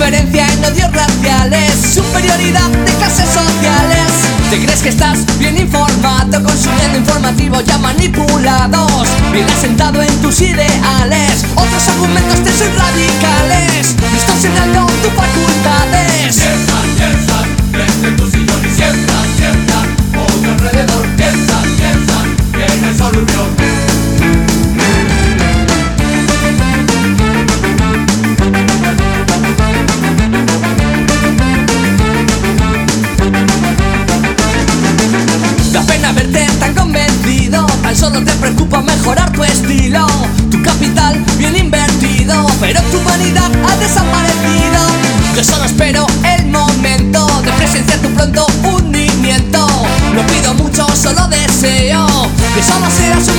Diferencia en odios raciales, superioridad de clases sociales. Te crees que estás bien informado, consumiendo informativos ya manipulados, bien asentado en tus ideales. Otros argumentos te son radicales, distorsionando tus facultades. Piensan desde tu sillón y sientan otro alrededor. Piensan que no hay solución. Verte tan convencido, tan solo te preocupa mejorar tu estilo, tu capital bien invertido, pero tu humanidad ha desaparecido. Yo solo espero el momento de presenciar tu pronto hundimiento. No pido mucho, solo deseo que solo seas